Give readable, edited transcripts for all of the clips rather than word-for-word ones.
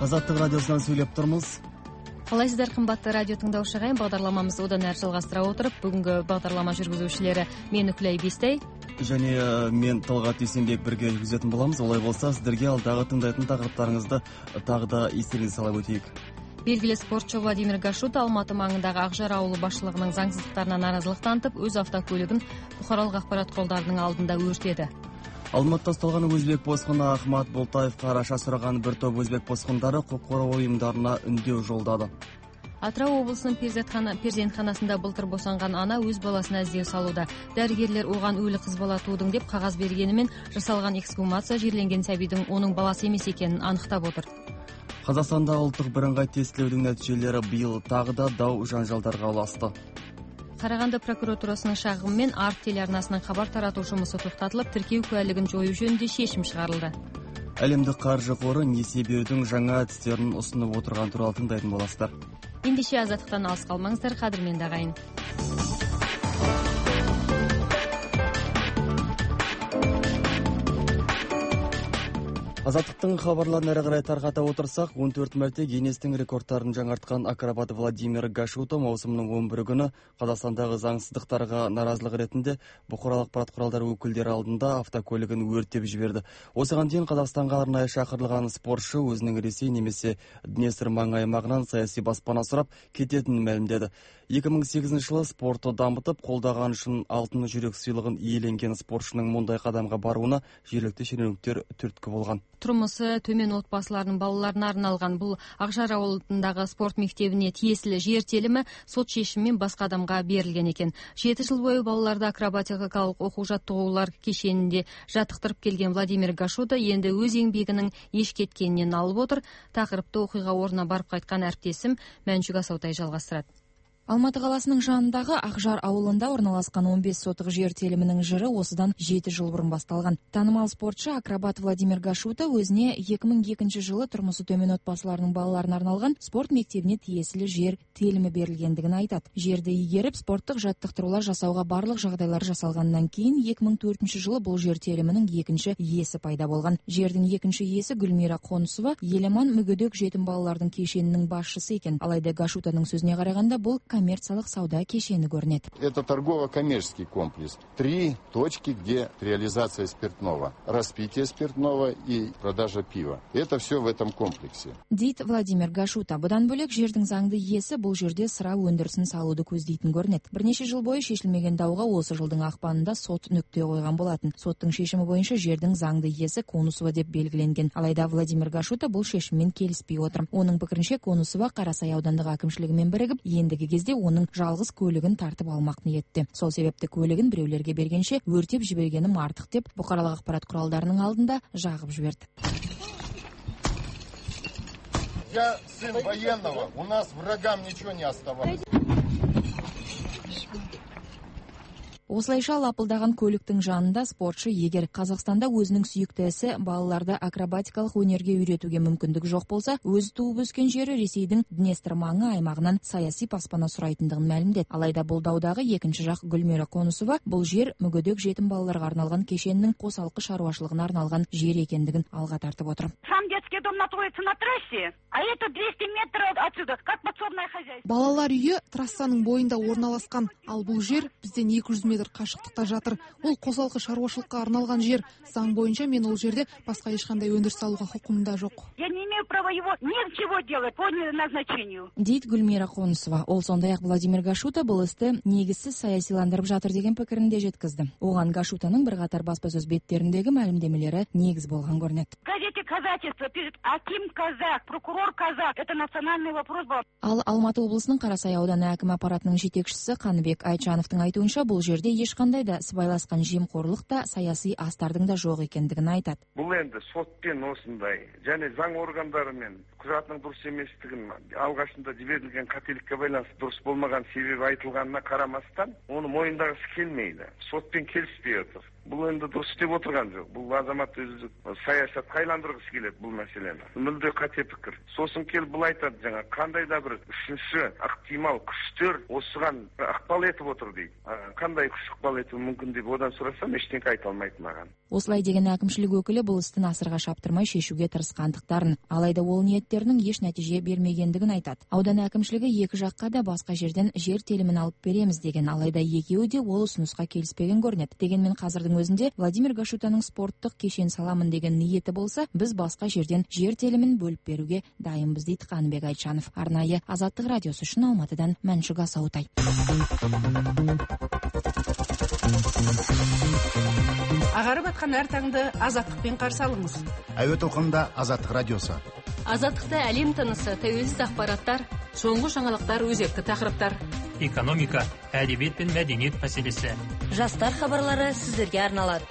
Азаттык радиосунан сүйлөп турмуз. Калайсыздар, кымбатты радио тыңдаушы агайын. Багдарламамызды одан ары жалгастыра отуруп, бүгүнкү багдарлама жүргүзүүчүлөрү мен Үкүлай Бестей және мен Талгат Дүйсенбек бирге жүргүзөтүн болобуз. Олай болсо сиздерге алдагы тыңдайтын тақырыптарыңызды тагы да эстериңизге салып өтөйүк. Белгилүү спортчу Владимир Гашута Алматы маңындагы Акжар ауылы башчылыгынын заңсыздыктарына нааразылык танытып, өз автокөлүгүн букаралык акпарат колдорунун алдында өртөдү. Алматыда ұсталған өзбек босқыны Ахмат Болтаевқа араша сұраған бір топ өзбек босқындары құқық қорғау ұйымдарына үндеу жолдады. Атырау облысынын перзентханасында былтыр босанган ана өз баласына издөө салууда. Дарыгерлер оған өлі кыз бала туудуң деп кагаз бергенімен жасалган эксгумация жерленген сәбийдин onun баласы эмес экенин аныктап отур. Қазақстанда ұлттық бірыңғай тестілеудің нәтижелері биыл тағы да дау жанжалдарға ұласты. Караганды прокуратурасынын шагымы менен Арт телеарнасынын кабар таратуу жұмысы токтотулуп, тиркөө куәлигин жоюу жөнүндө шешим чыгарылды. Әлемдік қаржы қоры несие берүүнүн жаңа әдістерин ұсынып отырған тууралуу тыңдайтын боласыздар. Ендеше азаттыктан алыс калмаңыздар, кадырменди агайын. Азаттыктын хабарларын ары карай тарката отурсак, 14 мәрте Гиннестин рекордтарын жаңарткан акробат Владимир Гашута маусымдын 11 күнү Казакстандагы заңсыздыктарга наразылык иретинде букаралык акпарат куралдары өкүлдөрү алдында автокөлүгүн өртөп жиберди. Осыған дейин Казакстанга арнайы шакырылган спортчу өзүнүн Ресей немесе Днестр маң аймагынан саясий баспана сурап кететинин маалымдады. 2008 жылы спортты дамытып, колдаган үчүн алтын жүрөк сыйлыгын ийленген спортчунун мындай кадамга барууна жергиликтүү шенеуниктер түрткү болгон. Турмусу төмөн отбасылардын балаларына арналган бул Акжар ауылындагы спорт мектебине тиесилүү жер телими сот шешиминен башка адамга берилген экен. 7 жыл бою балаларды акробатикалык окуу жаттыгуулар кешенинде жаттыктырып келген Владимир Гашута энди өз еңбегинин эч кеткенинен алып отур. Такырыпты окуйга ордуна барып кайткан әріптесім Мәншүк Асаутай жалгастырат. Алматы қаласының жанындағы Акжар ауылында орналасқан 15 сотық жер телімінің жыры осыдан 7 жыл бұрын басталған. Танымал спортшы акробат Владимир Гашута өзіне 2002 жылы тұрмысы төмен отбасыларының балаларына арналған спорт мектебіне тиесілі жер телімі берілгендігін айтады. Жерді игеріп, спорттық жаттықтырулар жасауға барлық жағдайлар жасалғаннан кейін 2004 жылы бұл жер телімінің екінші иесі пайда болған. Жердің екінші иесі Гүлмира Қонысова Елеман мүгедек жетім балалардың кешенінің басшысы екен. Алайда Гашутаның сөзіне қарағанда бұл коммерциялық сауда кешені көрінеді. Это торгово-коммерческий комплекс. 3 точки, где реализация спиртного, распитие спиртного и продажа пива. Это все в этом комплексе. Дейді Владимир Гашута. Бұдан бөлек жердің заңды иесі бұл жерде сыра өндірісін салуды көздейтін көрінеді. Бірнеше жыл бойы шешілмеген дауға осы жылдың ақпанында сот нүкте қойған болатын. Соттың шешімі бойынша жердің заңды иесі Конусова деп белгіленген. Алайда Владимир Гашута бұл шешіммен келіспей отыр. Оның пікірінше Конусова Қарасай аудандық әкімшілігімен бірігіп, ендігі кезде оның жалғыз көлігін тартып алмақ ниетте. Сол себепті көлігін біреулерге бергенше өртеп жібергенім артық деп бұқаралық ақпарат құралдарының алдында жағып жіберді. Я сын военного, у нас врагам ничего не оставалось. Осылайша лапылдаған көліктің жанында спортшы егер Қазақстанда өзінің сүйікті ісі балаларды акробатикалық өнерге үйретуге мүмкіндік жоқ болса, өзі туып өскен жері Ресейдің Днестр маңы аймағынан саяси баспана сұрайтындығын мәлімдеді. Алайда бұл даудағы екінші жақ Гүлмира Қонысова бұл жер мүгедек жетім балаларға арналған кешеннің қосалқы шаруашылығына арналған жер екендігін алға тартып отыр. Сам детский дом находится на трассе, а это 200 метров отсюда, как подсобное хозяйство. Балалар үйі трассаның бойында орналасқан, ал бұл жер бізден 200 метр қашықтықта жатыр. Ол қосалқы шаруашылыққа арналған жер. Заң бойынша мен ол жерде басқа ешқандай өндіріс салуға құқымда жоқ. Я не имею права его ничего делать по назначению. Дейді Гүлмира Қонысова. Ол сондай-ақ Владимир Гашута бұл істі негізсіз саясиландырып жатыр деген пікірінде жеткізді. Оған Гашутаның бірқатар баспасөз беттеріндегі мәлімдемелері негіз болған көрінеді. В газете «Казачество» пишет: Аким казак, прокурор казак. Это национальный вопрос был. Ал Алматы облысының Қарасай ауданы әкім аппаратының жетекшісі Қаныбек Айтжановтың айтуынша бұл жерде ешқандай да сыбайласқан жемқорлық та саяси астардың да жоқ екендігін айтады. Бұл енді сотпен осындай және заң органдарымен құжатының дұрыс еместігін алғашында жіберілген қателікке байланысты дұрыс болмаған себебі айтылғанына қарамастан оны мойындағысы келмейді. Сотпен келіспей отыр. Бұл енді дұрыс деп отырған жоқ. Бұл азамат өзі саясатқа айландырғысы келеді бұл мәселені. Мүлде қате пікір. Сосын келіп бұл айтады, жаңа қандай да бір үшінші ықтимал күштер осыған ықпал етіп отыр дейді. Қандай күш ықпал етуі мүмкін деп одан сұрасам, ештеңе айта алмайды маған. Осылай деген әкімшілік өкілі бұл істің асырға шаптырмай шешуге тырысқандықтарын, алайда ол ниет аргументтерінің еш нәтиже бермегендігін айтады. Аудан әкімшілігі екі жаққа да басқа жерден жер телімін алып береміз деген, алайда екеуі де ол ұсынысқа келіспеген көрінеді. Дегенмен қазірдің өзінде Владимир Гашутаның спорттық кешен саламын деген ниеті болса, біз басқа жерден жер телімін бөліп беруге дайынбыз дейді Қаныбек Айтжанов. Арнайы Азаттық радиосы үшін Алматыдан Мәншүк Асаутай. Ағарып атқан әр таңды азаттықпен қарсы алыңыз. Әуе толқынында Азаттық радиосы. Азаттықта әлем тынысы, тәуелсіз ақпараттар, Соңғы жаңалықтар, өзекті тақырыптар. Экономика, әдебиет пен мәдениет мәселесі. Жастар хабарлары сіздерге арналады.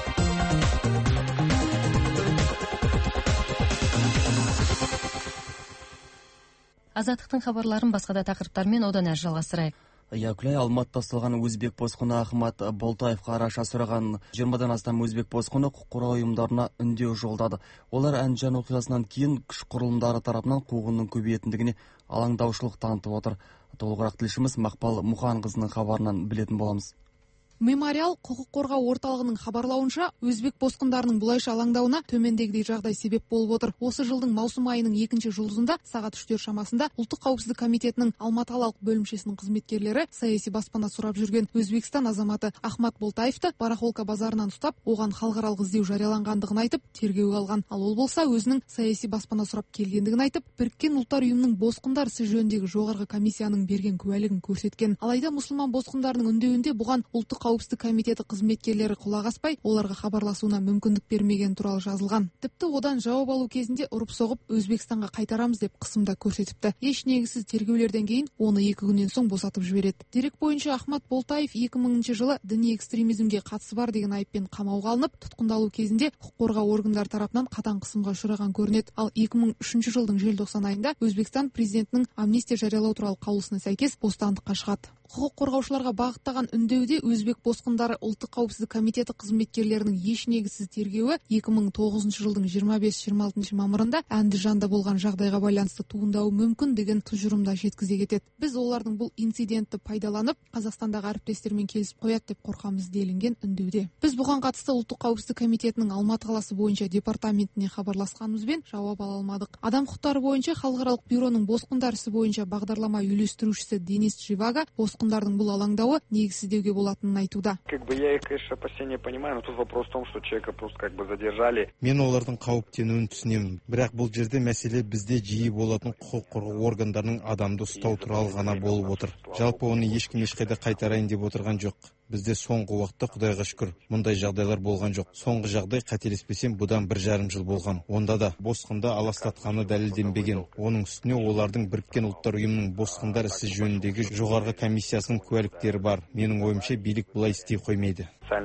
Азаттықтың хабарларын басқа да тақырыптармен одан әрі жалғастырайық. Күләй, Алматыда ұсталған өзбек босқыны Ахмат Болтаевқа араша сұраған 20-дан астам өзбек босқыны құқық қорғау ұйымдарына үндеу жолдады. Олар Әнжан оқиғасынан кейін күш құрылымдары тарапынан қуғынның көбейетіндігіне алаңдаушылық танытып отыр. Толығырақ тілшіміз Мақпал Мұханқызының хабарынан білетін боламыз. Мемориал құқық қорғау орталығының хабарлауынша, өзбек босқындарының бұлайша алаңдауына төмендегідей жағдай себеп болып отыр. Осы жылдың маусым айының 2-ші жұлдызында сағат 3 шамасында Ұлттық қауіпсіздік комитетінің Алматы қалалық бөлімшесінің қызметкерлері саяси баспана сұрап жүрген Өзбекстан азаматы Ахмат Болтаевты барахолка базарынан ұстап, оған халықаралық іздеу жарияланғандығын айтып, тергеуге алған. Ал ол болса өзінің саяси баспана сұрап келгендігін айтып, Біріккен ұлттар ұйымының босқындар ісі жөніндегі жоғарғы комиссияның берген куәлігін көрсеткен. Алайда мұсылман босқындарының үндеуінде бұған Ұлттық қауіпсіздік комитеті қызметкерлері құлақ аспай, оларға хабарласуына мүмкіндік бермеген туралы жазылған. Тіпті одан жауап алу кезінде ұрып-соғып Өзбекстанға қайтарамыз деп қысымда көрсетіпті. Еш негізсіз тергеулерден кейін оны 2 күннен соң босатып жібереді. Дерек бойынша Ахмат Болтаев 2000 жылы діни экстремизмге қатысы бар деген айыппен қамауға алынып, тұтқындалу кезінде құқық қорғау органдар тарапынан қатаң қысымға ұшыраған көрінеді. Ал 2003 жылдың желтоқсан айында Өзбекстан президентінің амнистия жариялау туралы қаулысына сәйкес бостандыққа шығады. Құқық қорғаушыларға бағыттаған үндеуде өзбек босқындары Ұлттық қауіпсіздік комитеті қызметкерлерінің еш негізсіз тергеуі 2009 жылдың 25-26 мамырында Әндіжанда болған жағдайға байланысты туындауы мүмкін деген тұжырымда жеткізе кетеді. Біз олардың бұл инцидентті пайдаланып, Қазақстандағы әріптестермен келісіп қояды деп қорқамыз делінген үндеуде. Біз бұған қатысты Ұлттық қауіпсіздік комитетінің Алматы қаласы бойынша департаментіне хабарласқанымызбен жауап ала алмадық. Адам құқықтары бойынша халықаралық бюроның босқындар ісі бойынша бағдарлама үйлестірушісі Денис Живаga босқындардың бұл алаңдауы негізсіз деуге болатынын айтуда. Я их, конечно, опасения понимаю, но тут вопрос в том, что человека просто задержали. Мен олардың қауіптенуін түсінемін. Бірақ бұл жерде мәселе бізде жиі болатын құқық қорғау органдарының адамды ұстау туралы ғана болып отыр. Жалпы оны ешкім ешқайда қайтарайын деп отырған жоқ. Бізде соңғы уақытта, Құдайға шүкір, мұндай жағдайлар болған жоқ. Соңғы жағдай, қателеспесем, бұдан 1,5 жыл болған. Онда да босқынды аластатқаны дәлелденбеген. Оның үстіне олардың Біріккен ұлттар ұйымының босқындар ісі жөніндегі жоғарғы комиссиясының куәліктері бар. Менің ойымша, билік бұлай істей қоймайды.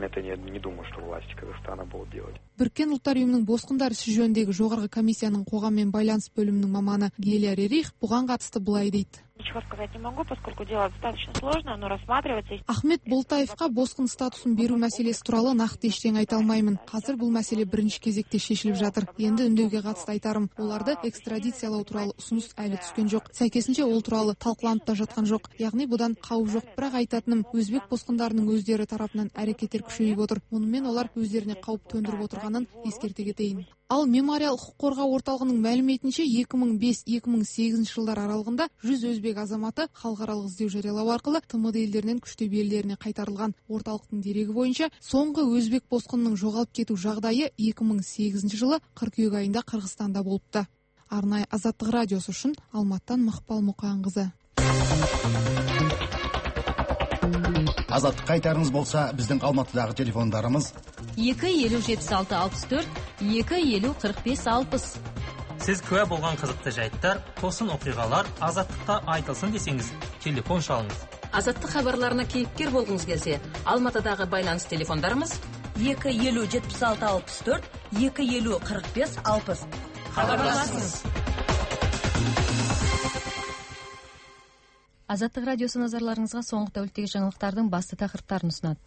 Не думаю, что власти Казахстана будут делать. Біріккен ұлттар ұйымының босқындар ісі жөніндегі жоғарғы комиссияның қоғаммен байланыс бөлімінің маманы Гелия Рерих бұған қатысты былай дейді. Ничего сказать не могу, поскольку дело достаточно сложное, но рассматривается. Ахмет Болтаевқа босқын статусын беру мәселесі туралы нақты ештеңе айта алмаймын. Қазір бұл мәселе бірінші кезекте шешіліп жатыр. Енді үндеуге қатысты айтарым, оларды экстрадициялау туралы ұсыныс әлі түскен жоқ. Сәйкесінше ол туралы талқыланып та жатқан жоқ. Яғни бұдан қауіп жоқ. Бірақ айтатыным, өзбек босқындарының өздері тарапынан әрекеттер күшейіп отыр. Мұнымен олар өздеріне қауіп төндіріп отырғанын ескерте кетейін. Ал Мемориал құқық қорғау орталығының мәліметінше 2005-2008 жылдар аралығында 100 өзбек азаматы халықаралық іздеу жариялау арқылы ТМД елдерінен күштеп елдеріне қайтарылған. Орталықтың дерегі бойынша соңғы өзбек босқынының жоғалып кету жағдайы 2008 жылы қыркүйек айында Қырғызстанда болыпты. Арнайы Азаттық радиосы үшін Алматыдан Мақпал Мұқанқызы. Азаттық қайтарыңыз болса, біздің Алматыдағы телефондарымыз 2-50-76-64, 2-50-45-60. Сіз куә болған қызықты жайттар, тосын оқиғалар Азаттықта айтылсын десеңіз, телефон шалыңыз. Азаттық хабарларына кейіпкер болғыңыз келсе, Алматыдағы байланыс телефондарымыз 2-50-76-64, 2-50-45-60. Хабарласыңыз. Азаттық радиосы назарларыңызға соңғы тәуліктегі жаңалықтардың басты тақырыптарын ұсынады.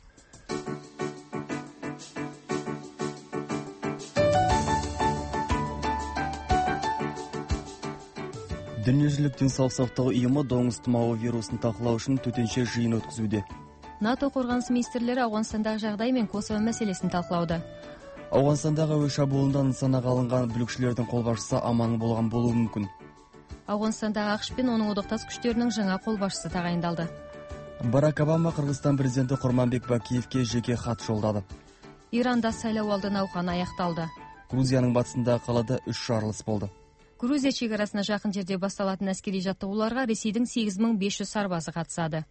Дүниежүзілік денсаулық сақтау ұйымы доңыз тұмауы вирусын талқылау үшін төтенше жиын өткізуде. НАТО қорғаныс министрлері Ауғанстандағы жағдай мен Косово мәселесін талқылауда. Ауғанстандағы әуе шабуылынан нысанаға алынған бүлікшілердің қолбасшысы аман болған болуы мүмкін. Ауғанстандағы ақш пен оның одақтас күштерінің жаңа қолбасшысы тағайындалды. Барак Обама Қырғызстан президенті Құрманбек Бакиевке жеке хат жолдады. Иранда сайлауалды науқаны аяқталды. Грузияның батысындағы қалада 3 жарылыс болды. Грузия шекарасына жақын жерде басталатын әскери жаттығуларға Ресейдің 8500 сарбазы қатысады.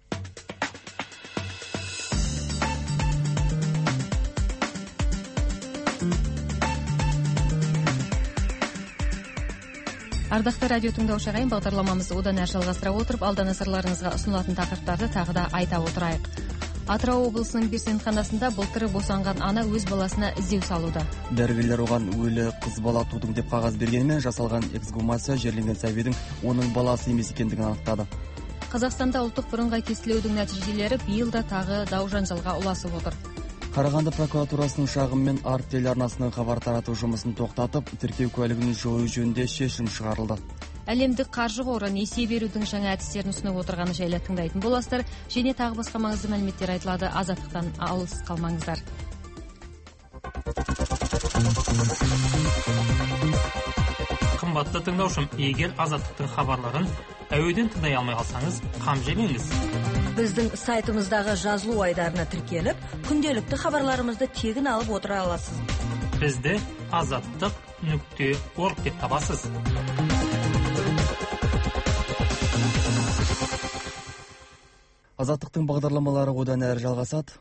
Ардақты радио тыңдаушы ағайын, бағдарламамызды одан әрі жалғастыра отырып, алда назарларыңызға ұсынылатын тақырыптарды тағы да айта отырайық. Атырау облысының перзентханасында былтыр босанған ана өз баласына іздеу салуда. Дәрігерлер оған өлі қыз бала тудың деп қағаз бергенімен жасалған эксгумация жерленген сәбидің оның баласы емес екендігін анықтады. Қазақстанда ұлттық бірыңғай тестілеудің нәтижелері биыл да тағы дау-жанжалға ұласып отыр. Қарағанды прокуратурасының шағыммен Арт телеарнасының хабар тарату жұмысын тоқтатып, тіркеу куәлігін жою жөнінде шешім шығарылды. Әлемдік қаржы қоры несие берудің жаңа әдістерін ұсынып отырғаны жайлы тыңдайтын боласыздар. Және тағы басқа маңызды мәліметтер айтылады. Азаттықтан алыс қалмаңыздар. Қымбатты тыңдаушым, егер Азаттықтың хабарларын әуеден тыңдай алмай қалсаңыз, қам жемеңіз. Біздің сайтымыздағы жазылу айдарына тіркеліп, күнделікті хабарларымызды тегін алып отыра аласыз. Бізді azаттық.org деп табасыз. Азаттықтың бағдарламалары одан әрі жалғасады.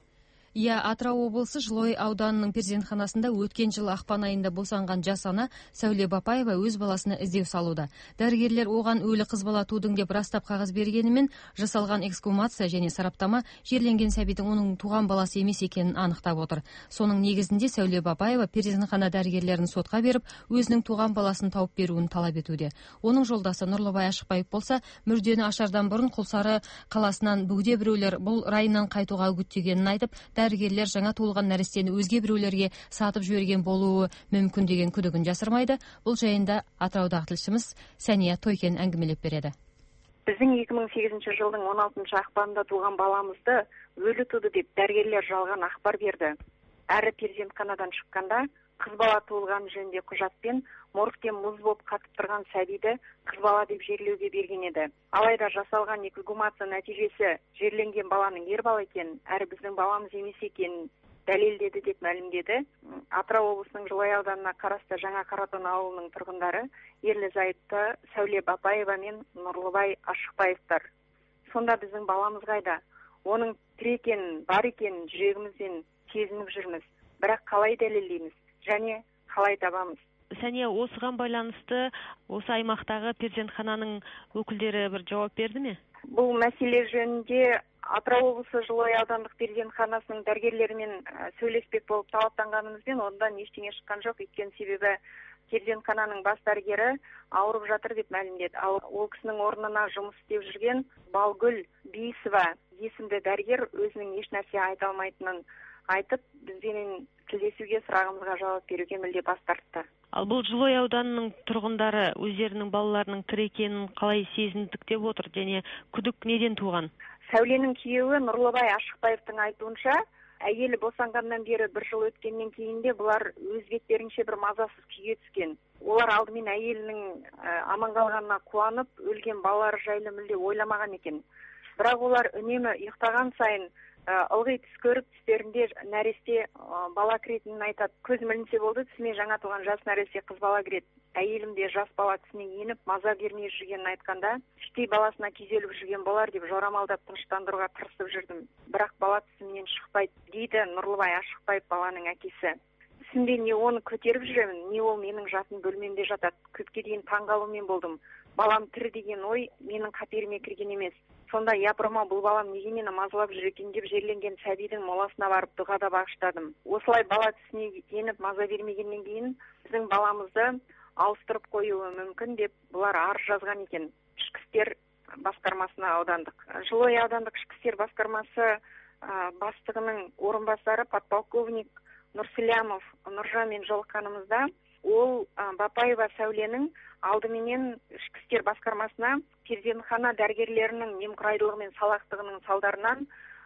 Атырау облысы Жылой ауданының перзентханасында өткен жыл ақпан айында босанған жас ана Сәуле Бапаева өз баласына іздеу салуда. Дәрігерлер оған өлі қыз бала тудың деп растап қағаз бергенімен, жасалған эксгумация және сараптама жерленген сәбидің оның туған баласы емес екенін анықтап отыр. Соның негізінде Сәуле Бапаева перзентхана дәрігерлерін сотқа беріп, өзінің туған баласын тауып беруін талап етуде. Оның жолдасы Нұрлыбай Ашықбаев болса, мүрдені ашардан бұрын Құлсары қаласынан бөгде біреулер бұл райынан қайтуға үгіттегенін айтып, дәрігерлер жаңа туылған нәрестені өзге біреулерге сатып жіберген болуы мүмкін деген күдігін жасырмайды. Бұл жайында Атыраудағы тілшіміз Сәния Тойкен әңгімелеп береді. Біздің 2008 жылдың 16 ақпанында туған баламызды өлі туды деп дәрігерлер жалған ақпар берді. Әрі перзентханадан шыққанда қыз бала туылған жөнінде құжатпен моргтен мұз болып қатып тұрған сәбиді қыз бала деп жерлеуге берген еді. Алайда жасалған эксгумация нәтижесі жерленген баланың ер бала екенін, әрі біздің баламыз емес екенін дәлелдеді деп мәлімдеді. Атырау облысының Жылой ауданына қарасты Жаңа Қаратон ауылының тұрғындары ерлі-зайыпты Сәуле Бапаева мен Нұрлыбай Ашықбаевтар. Сонда біздің баламыз қайда? Оның тірі екенін, бар екенін жүрегімізден сезініп жүрміз. Бірақ қалай дәлелдейміз және қалай табамыз? Сәния, осыған байланысты осы аймақтағы перзентхананың өкілдері бір жауап берді ме? Бұл мәселе жөнінде Атырау облысы Жылой аудандық перзентханасының дәрігерлерімен сөйлеспек болып талаптанғанымызбен ондан ештеңе шыққан жоқ. Өйткені себебі перзентхананың бас дәрігері ауырып жатыр деп мәлімдеді. Ал ол кісінің орнына жұмыс істеп жүрген Балгүл Бейсова есімді дәрігер өзінің еш нәрсе айта алмайтынын айтып, бізбенен тілдесуге, сұрағымызға жауап беруге мүлде бас тартты. Ал бұл Жылой ауданының тұрғындары өздерінің балаларының тірі екенін қалай сезіндік деп отыр, және күдік неден туған? Сәуленің күйеуі Нұрлыбай Ашықбаевтың айтуынша, әйелі босанғаннан бері 1 жыл өткеннен кейін де бұлар өз беттерінше бір мазасыз күйге түскен. Олар алдымен әйелінің аман қалғанына қуанып, өлген балалары жайлы мүлде ойламаған екен. Бірақ олар үнемі ұйықтаған сайын ылғи түс көріп, түстерінде нәресте бала кіретінін айтады. Көз ілінсе болды, түсіме жаңа туған жас нәресте қыз бала кіреді. Әйелім де жас бала түсіне еніп, маза бермей жүргенін айтқанда, іштей баласына күйзеліп жүрген болар деп жорамалдап тыныштандыруға тырысып жүрдім. Бірақ бала түсімнен шықпайды, дейді Нұрлыбай Ашықбаев баланың әкесі. Түсімде не оны көтеріп жүремін, не ол менің жатын бөлмемде жатады. Көпке дейін таңғалумен болдым. Балам тірі деген ой менің қаперіме кірген емес. Сонда япырма, бұл балам неге мені мазалап жүр екен деп жерленген сәбидің моласына барып дұғада бағыштадым. Осылай бала түсіне еніп маза бермегеннен кейін біздің баламызды ауыстырып қоюы мүмкін деп бұлар арыз жазған екен ішкі істер басқармасына аудандық. Жылой аудандық ішкі істер басқармасы бастығының орынбасары подполковник Нұрсілямов Нұржанмен жолыққанымызда ол Бапаева Сәуленің алдыменен ішкі істер басқармасына перзентхана дәрігерлерінің немқұрайдылығы мен салақтығының салдарынан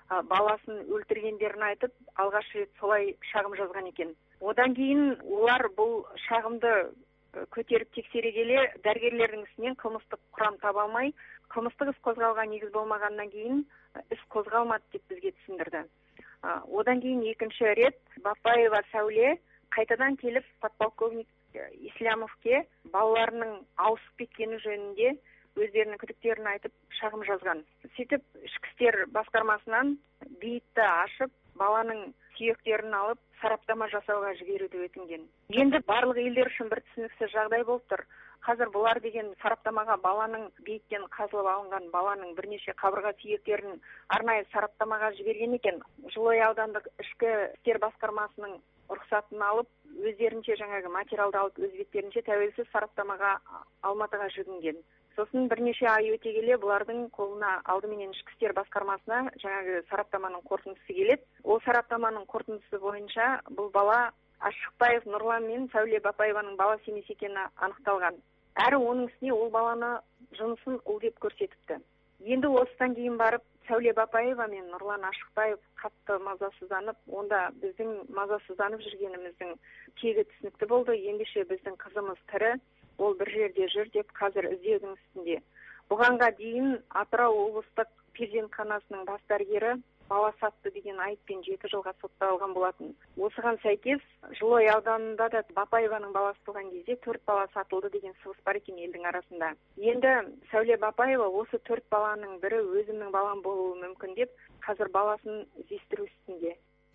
баласын өлтіргендерін айтып, алғаш рет солай шағым жазған екен. Одан кейін олар бұл шағымды көтеріп тексере келе, дәрігерлердің ісінен қылмыстық құрам таба алмай, қылмыстық іс қозғалған негіз болмағаннан кейін іс қозғалмады деп бізге түсіндірді. Одан кейін екінші рет Бапаева Сәуле қайтадан келіп подполковник Ислямовке балаларының ауысып кеткені жөнінде өздерінің күдіктерін айтып шағым жазған. Сөйтіп ішкі істер басқармасынан бейітті ашып, баланың сүйектерін алып, сараптама жасауға жіберуді өтінген. Енді барлық елдер үшін бір түсініксіз жағдай болып тұр. Қазір бұлар деген сараптамаға баланың бейіттен қазылып алынған баланың бірнеше қабырға сүйектерін арнайы сараптамаға жіберген екен. Жылой аудандық ішкі істер басқармасының рұқсатын алып, өздерінше жаңағы материалды алып, өз беттерінше тәуелсіз сараптамаға Алматыға жүгінген. Сосын бірнеше ай өте келе бұлардың қолына алдыменен ішкі істер басқармасына жаңағы сараптаманың қорытындысы келеді. Ол сараптаманың қорытындысы бойынша бұл бала Ашықбаев Нұрлан мен Сәуле Бапаеваның баласы емес екені анықталған. Әрі оның үстіне ол баланы жынысын ұл деп көрсетіпті. Енді осыдан кейін барып Сәуле Бапаева мен Нұрлан Ашықбаев қатты мазасызданып, онда біздің мазасызданып жүргеніміздің тегі түсінікті болды. Ендеше біздің қызымыз тірі, ол бір жерде жүр деп қазір іздеудің үстінде. Бұғанға дейін Атырау облыстық перзентханасының бас дәрігері бала сатты деген айыппен 7 жылға сотталған болатын. Осыған сәйкес Жылой ауданында да Бапаеваның баласы туған кезде 4 бала сатылды деген сыбыс бар екен елдің арасында. Енді Сәуле Бапаева осы 4 баланың бірі өзімнің балам болуы мүмкін деп, қазір баласын іздестіру үстінде.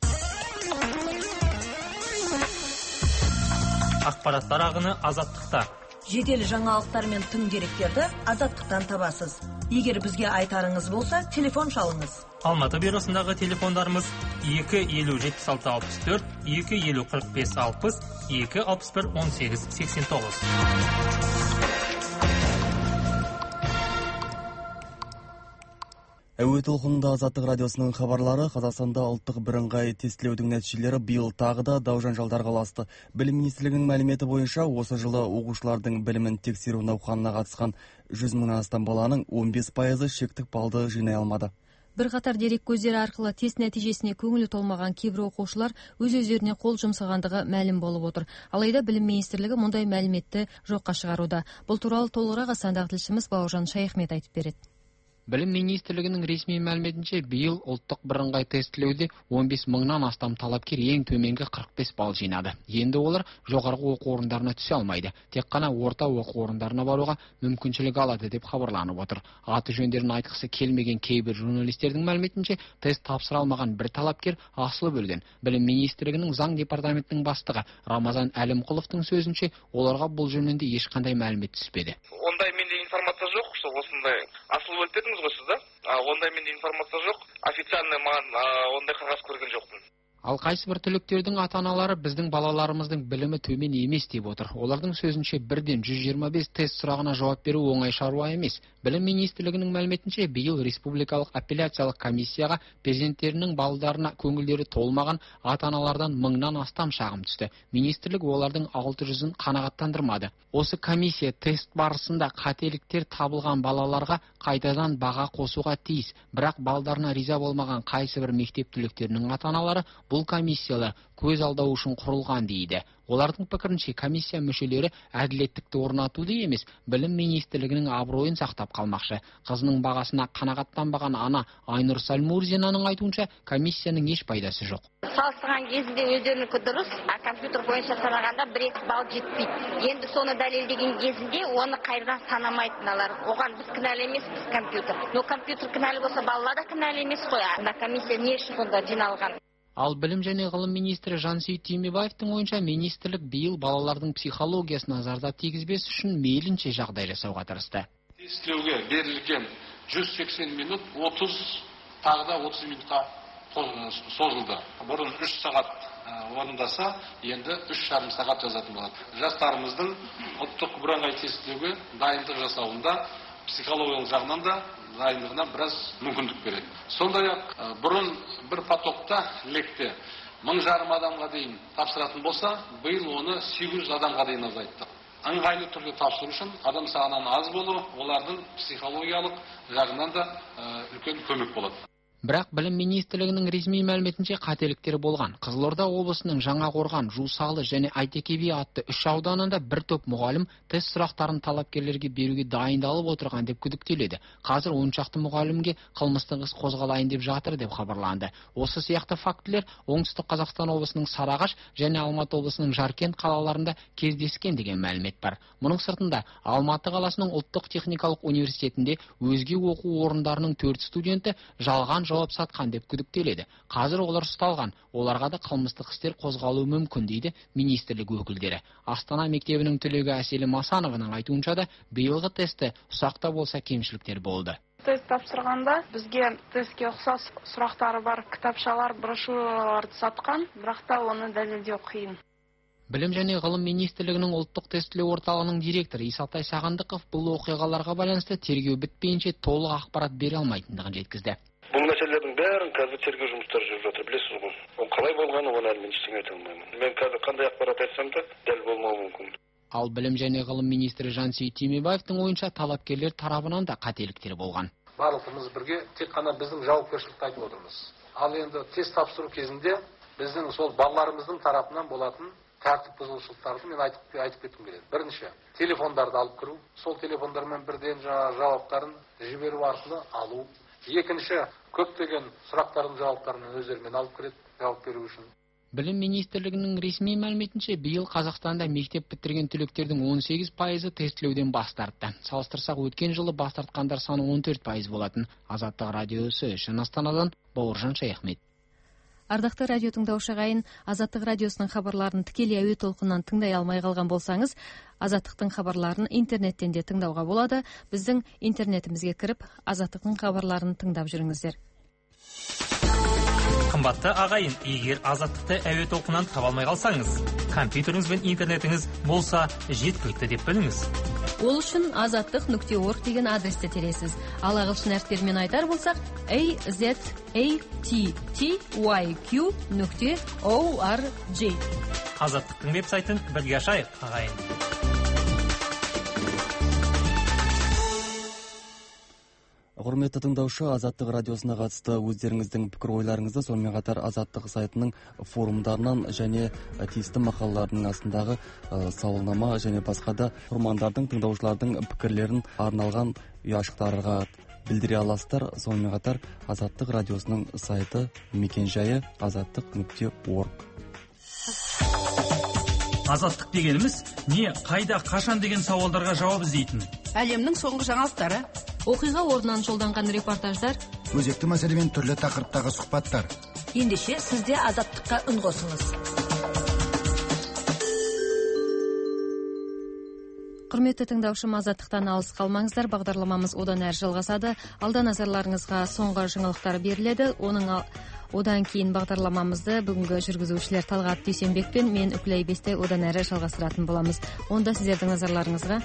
Ақпараттар ағыны Азаттықта. Жедел жаңалықтар мен тың деректерді Азаттықтан табасыз. Егер бізге айтарыңыз болса, телефон шалыңыз. Алматы бюросындағы телефондарымыз 250-76-64, 250-45-60, 261-18-89. Әуе толқынында Азаттық радиосының хабарлары. Қазақстанда ұлттық бірыңғай тестілеудің нәтижелері биыл тағы да дау-жанжалдарға ұласты. Білім министрлігінің мәліметі бойынша осы жылы оқушылардың білімін тексеру науқанына қатысқан 100 мыңнан астам баланың 15% шектік балды жинай алмады. Бірқатар дерек көздері арқылы тест нәтижесіне көңілі толмаған кейбір оқушылар өз-өздеріне қол жұмсағандығы мәлім болып отыр. Алайда білім министрлігі мұндай мәліметті жоққа шығаруда. Бұл туралы толығырақ Астанадағы тілшіміз Бауыржан Шайахмет айтып береді. Білім министрлігінің ресми мәліметінше биыл ұлттық бірыңғай тестілеуде 15 мыңнан астам талапкер ең төменгі 45 балл жинады. Енді олар жоғарғы оқу орындарына түсе алмайды. Тек қана орта оқу орындарына баруға мүмкіншілік алады деп хабарланып отыр. Аты жөндерін айтқысы келмеген кейбір журналистердің мәліметінше тест тапсыра алмаған бір талапкер асылып өлген. Білім министрлігінің заң департаментінің бастығы Рамазан Әлімқұловтың сөзінше, оларға бұл жөнінде ешқандай мәлімет түспеді. Ондай менде информация жоқ, осындай асылып өліп едіңіз ғой сіз, да? Ондай менде информация жоқ. Официальный маған ондай қағаз көрген жоқпын. Ал қайсы бір түлектердің ата-аналары біздің балаларымыздың білімі төмен емес деп отыр. Олардың сөзінше бірден 125 тест сұрағына жауап беру оңай шаруа емес. Білім министрлігінің мәліметінше биыл республикалық апелляциялық комиссияға перзенттерінің балдарына көңілдері толмаған ата-аналардан 1000-нан астам шағым түсті. Министрлік олардың 600-ын қанағаттандырмады. Осы комиссия тест барысында қателіктер табылған балаларға қайтадан баға қосуға тиіс. Бірақ балдарына риза болмаған қайсы бір мектеп түлектерінің ата-аналары бұл комиссиялар көз алдау үшін құрылған дейді. Олардың пікірінше комиссия мүшелері әділеттікті орнатуды емес, білім министрлігінің абыройын сақтап қалмақшы. Қызының бағасына қанағаттанбаған ана Айнұр Сальмурзинаның айтуынша комиссияның еш пайдасы жоқ. Салыстырған кезінде өздерінікі дұрыс, компьютер бойынша санағанда 1-2 балл жетпейді. Енді соны дәлелдеген кезінде оны қайдан санамайтыналар. Оған біз кінәлі емес, біз компьютер. Но компьютер кінәлі болса, балалар да кінәлі емес қой. Комиссия не үшін сонда жиналған? Ал білім және ғылым министрі Жансейіт Түймебаевтың ойынша министрлік биыл балалардың психологиясына зардап тигізбес үшін мейлінше жағдай жасауға тырысты. Тестілеуге берілген 180 минут 30 минутқа созылды. Бұрын 3 сағат орындаса, енді 3,5 сағат жазатын болады. Жастарымыздың ұлттық бірыңғай тестілеуге дайындық жасауында психологиялық жағынан да дайындығына біраз мүмкіндік береді. Сондай-ақ бұрын бір потокта лекте 1000 адамға дейін тапсыратын болса, биыл оны 800 адамға дейін азайттық. Ыңғайлы түрде тапсыру үшін адам санының аз болуы олардың психологиялық жағынан да үлкен көмек болады. Бірақ білім министрлігінің ресми мәліметінше қателіктер болған. Қызылорда облысының Жаңақорған, Жусалы және Айтеке би атты 3 ауданында бір топ мұғалім тест сұрақтарын талапкерлерге беруге дайындалып отырған деп күдіктеледі. Қазір 10 шақты мұғалімге қылмыстық іс қозғалайын деп жатыр деп хабарланды. Осы сияқты фактілер оңтүстік Қазақстан облысының Сарыағаш және Алматы облысының Жаркент қалаларында кездескен деген мәлімет бар. Мұның сыртында Алматы қаласының ұлттық техникалық университетінде өзге оқу орындарының 4 студенті жалған жауап сатқан деп күдіктеледі. Қазір олар ұсталған. Оларға да қылмыстық істер қозғалуы мүмкін дейді министрлік өкілдері. Астана мектебінің түлегі Әселі Масанованың айтуынша да биылғы тестті ұсақта болса кемшіліктер болды. Тест тапсырғанда бізге тестке ұқсас сұрақтары бар кітапшалар, брошюраларды сатқан, бірақ та оны дәлелдеу қиын. Білім және ғылым министрлігінің ұлттық тестілеу орталығының директоры Исатай Сағындықов бұл оқиғаларға байланысты тергеу бітпейінше толық ақпарат бере алмайтындығын жеткізді. Бұл мәселелердің бәрін қазір тергеу жұмыстары жүріп жатыр, білесіз ғой. Ол қалай болғаны, оны әлі мен ештеңе айта алмаймын. Мен қазір қандай ақпарат айтсам да дәл болмауы мүмкін. Ал білім және ғылым министрі Жансейіт Түймебаевтың ойынша талапкерлер тарапынан да қателіктер болған. Барлығымыз бірге тек қана біздің жауапкершілікті айтып отырмыз. Ал енді тест тапсыру кезінде біздің сол балаларымыздың тарапынан болатын тәртіп бұзушылықтарды мен айтып кеткім келеді. Бірінші, телефондарды алып кіру, сол телефондармен бірден жауаптарын жіберу арқылы алу. Екінші, көптеген сұрақтардың жауаптарын өздерімен алып кіреді, жауап беру үшін. Білім министрлігінің ресми мәліметінше биыл Қазақстанда мектеп бітірген түлектердің 18% тестілеуден бас тартты. Салыстырсақ өткен жылы бас тартқандар саны 14% болатын. Азаттық радиосы үшін Астанадан Бауыржан Шаяхмет. Ардақты радио тыңдаушы ағайын, Азаттық радиосының хабарларын тікелей әуе толқынынан тыңдай алмай қалған болсаңыз, Азаттықтың хабарларын интернеттен де тыңдауға болады. Біздің интернетімізге кіріп, Азаттықтың хабарларын тыңдап жүріңіздер. Қымбатты ағайын, егер Азаттықты әуе толқынынан таба алмай қалсаңыз, компьютеріңіз бен интернетіңіз болса жеткілікті деп біліңіз. Ол үшін azattiq.org деген адресті тересіз. Ал ағылшын әріптерімен айтар болсақ, azattiqyq.org. Азаттықтың веб-сайтын бірге ашайық, ағайын. Құрметті тыңдаушы, Азаттық радиосына қатысты өздеріңіздің пікір-ойларыңызды, сонымен қатар Азаттық сайтының форумдарынан және тиісті мақалалардың астындағы сауалнама және басқа да құрмандардың, тыңдаушылардың пікірлерін арналған ұяшықтарға білдіре аласыздар. Сонымен қатар Азаттық радиосының сайты мекен-жайы azattiq.org. Азаттық дегеніміз не, қайда, қашан деген сауалдарға жауап іздейтін. Әлемнің соңғы жаңалықтары, оқиға орнынан жолданған репортаждар, өзекті мәселемен түрлі тақырыптағы сұхбаттар. Ендеше сізде Азаттыққа үн қосыңыз. Құрметті тыңдаушым, Азаттықтан алыс қалмаңыздар. Бағдарламамыз одан әрі жалғасады. Алда назарларыңызға соңғы жаңалықтар беріледі. Одан кейін бағдарламамызды бүгінгі жүргізушілер Талғат Дүйсенбек пен мен Үкілай Бесте одан әрі жалғастыратын боламыз. Онда сіздердің назарларыңызға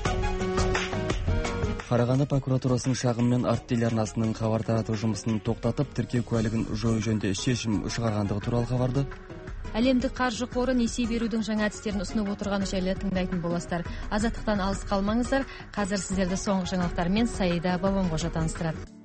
Қарағанды прокуратурасының шағыммен Арт телеарнасының хабар тарату жұмысын тоқтатып, тіркеу куәлігін жою жөнінде шешім шығарғандығы туралы хабарды, Әлемдік қаржы қоры несие берудің жаңа әдістерін ұсынып отырғаны жайлы тыңдайтын боласыздар. Азаттықтан алыс қалмаңыздар. Қазір сіздерді соңғы жаңалықтармен Саида Бабамқожа таныстырады.